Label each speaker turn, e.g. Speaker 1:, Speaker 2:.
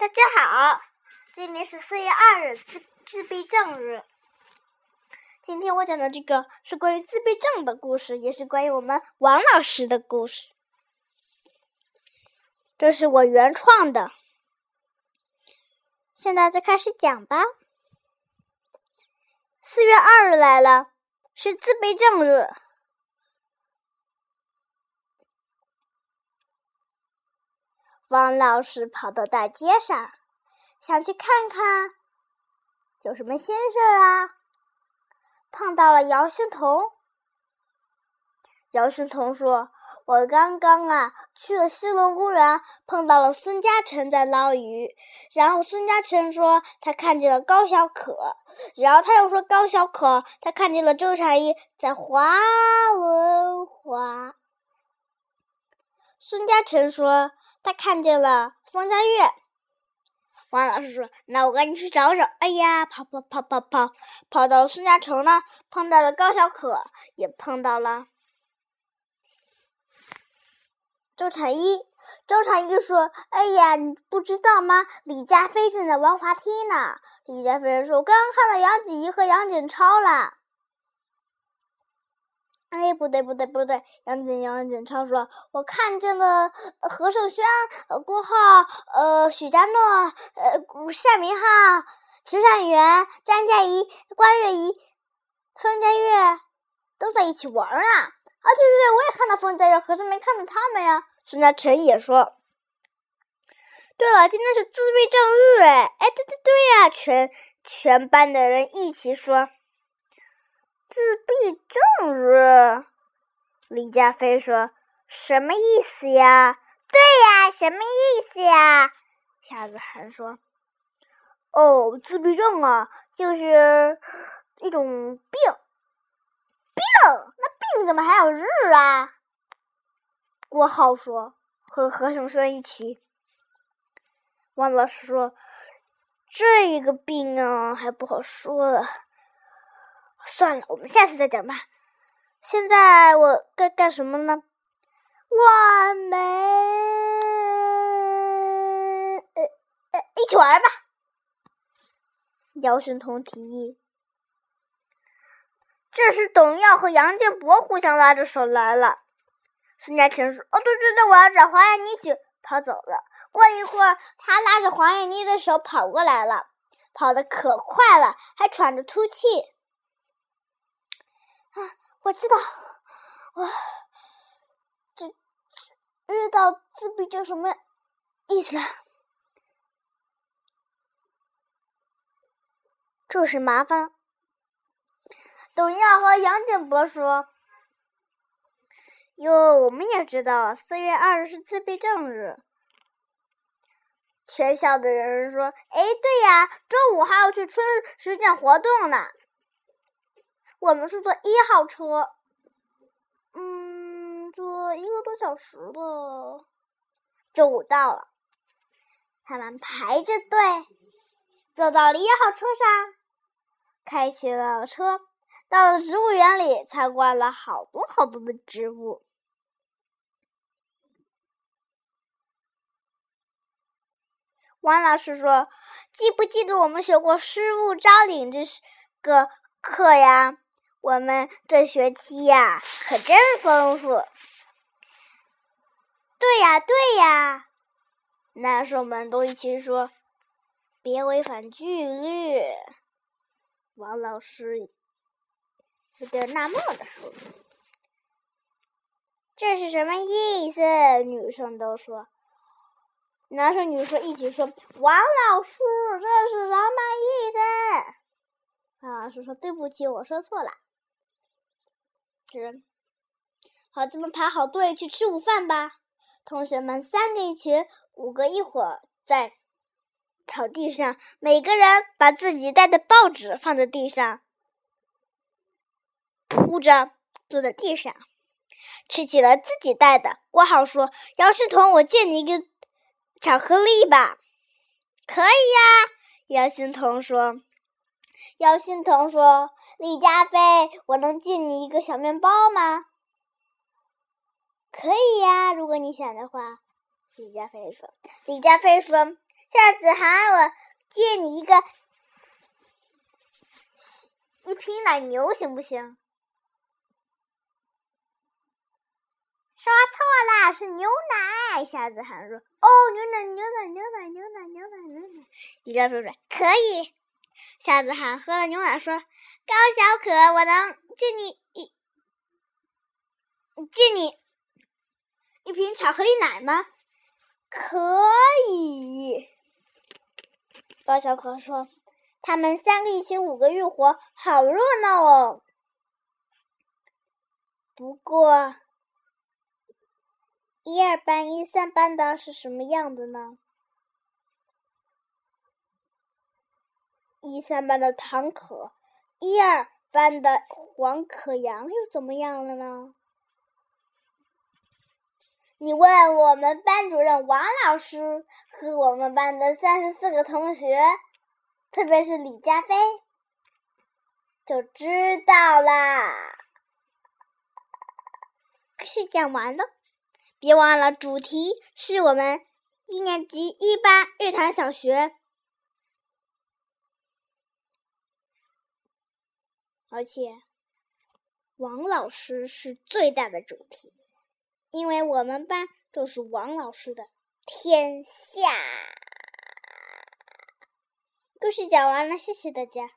Speaker 1: 大家好，今天是4月2日，自闭症日。今天我讲的这个是关于自闭症的故事，也是关于我们王老师的故事。这是我原创的。现在就开始讲吧。4月2日来了，是自闭症日。王老师跑到大街上，想去看看有什么新事啊。碰到了姚欣彤。姚欣彤说：“我刚刚去了西龙公园，碰到了孙嘉诚在捞鱼。然后孙嘉诚说他看见了高小可，然后他又说高小可他看见了周禅一在滑轮滑。孙嘉诚说他看见了方家月。”王老师说：“那我赶紧去找找。”哎呀，跑到了孙嘉诚呢，碰到了高小可，也碰到了周禅一。周禅一说：“哎呀，你不知道吗？李佳飞正在玩滑梯呢。”李佳飞说：“我刚刚看到杨子怡和杨锦超了。”哎，不对，杨锦超说：“我看见了何胜轩、郭浩、许佳诺、单明浩、池善元、张嘉怡、关月怡、方家月都在一起玩啊！对，我也看到方家月，可是没看到他们呀。”孙嘉诚也说：“对了，今天是自闭症日哎，对呀！”全班的人一起说：“自闭症日。”李佳飞说：“什么意思呀？”“对呀，什么意思呀？”夏子涵说：“哦，自闭症就是一种病。”“病？那病怎么还有日啊？”郭浩说，和何胜轩一起。王老师说：“这个病还不好说了。算了，我们下次再讲吧。现在我该干什么呢？”“我们一起玩吧。”姚欣彤提议。这时董耀和杨建国互相拉着手来了。孙嘉诚说：“对，我要找黄燕妮去。”跑走了。过了一会儿，他拉着黄燕妮的手跑过来了，跑得可快了，还喘着粗气。我知道，这遇到自闭症什么意思了？就是麻烦。董耀和杨建国说：“我们也知道4月2日是自闭症日。”全校的人说：“对呀，周5还要去春实践活动呢。我们是坐1号车，坐1个多小时的。”周5到了，他们排着队坐到了1号车上，开起了车，到了植物园里，参观了好多的植物。王老师说：“记不记得我们学过失物招领这个课呀？我们这学期可真丰富。”“对呀！”男生们都一起说：“别违反纪律。”王老师有点纳闷地说：“这是什么意思？”女生都说。男生女生一起说：“王老师，这是什么意思？”王老师说：“对不起，我说错了。”好，咱们排好队去吃午饭吧。同学们3个一群，5个一伙，在草地上，每个人把自己带的报纸放在地上，铺着坐在地上，吃起了自己带的。郭浩说：“姚欣彤，我借你一个巧克力吧。”“可以呀。”姚欣彤说。李佳飞，我能借你一个小面包吗？”“可以呀，如果你想的话。”李佳飞说。 夏子涵，我借你一瓶奶牛行不行？说错啦，是牛奶。夏子涵说：“哦，牛奶。”李教授说：“可以。”夏子涵喝了牛奶说：“高小可，我能借你一瓶巧克力奶吗？”可以。高小可说：“他们3个一群5个浴火，好热闹哦。不过1、2班、1、3班的是什么样的呢？1、3班的唐可，1、2班的黄可阳又怎么样了呢？你问我们班主任王老师和我们班的34个同学，特别是李佳飞，就知道啦。”故事讲完了，别忘了主题是我们1年级1班日坛小学，而且王老师是最大的主题，因为我们班都是王老师的天下。故事讲完了，谢谢大家。